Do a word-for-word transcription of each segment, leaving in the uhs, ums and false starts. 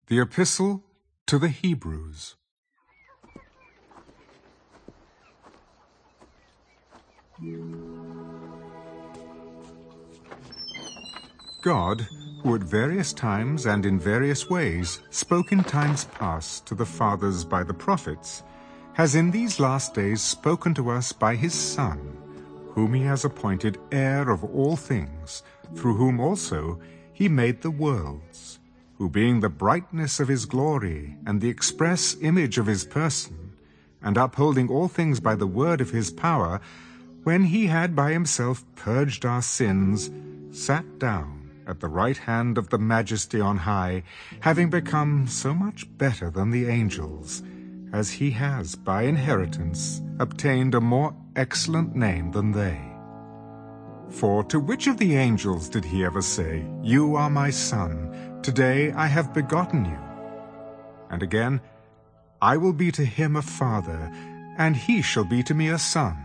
The Epistle to the Hebrews. God, who at various times and in various ways spoke in times past to the fathers by the prophets, has in these last days spoken to us by his Son, whom he has appointed heir of all things, through whom also he made the worlds, who being the brightness of his glory and the express image of his person, and upholding all things by the word of his power, when he had by himself purged our sins, sat down at the right hand of the Majesty on high, having become so much better than the angels, as he has by inheritance obtained a more excellent name than they. For to which of the angels did he ever say, "You are my son, today I have begotten you"? And again, "I will be to him a father, and he shall be to me a son"?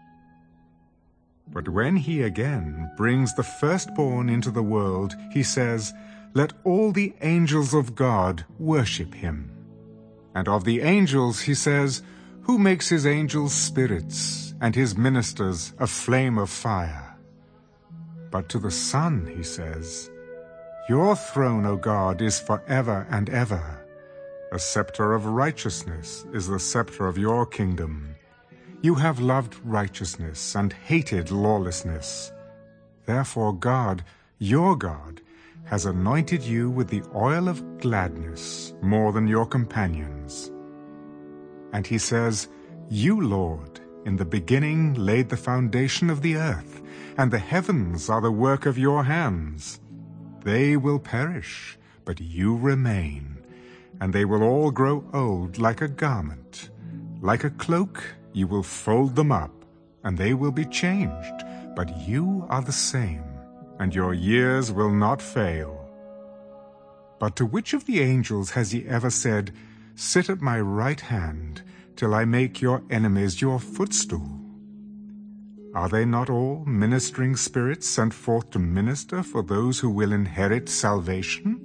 But when he again brings the firstborn into the world, he says, "Let all the angels of God worship him." And of the angels he says, "Who makes his angels spirits, and his ministers a flame of fire?" But to the Son he says, "Your throne, O God, is forever and ever. A scepter of righteousness is the scepter of your kingdom. You have loved righteousness and hated lawlessness. Therefore God, your God, has anointed you with the oil of gladness more than your companions." And he says, "You, Lord, in the beginning laid the foundation of the earth, and the heavens are the work of your hands. They will perish, but you remain, and they will all grow old like a garment. Like a cloak you will fold them up, and they will be changed, but you are the same, and your years will not fail." But to which of the angels has he ever said, "Sit at my right hand, till I make your enemies your footstool"? Are they not all ministering spirits sent forth to minister for those who will inherit salvation?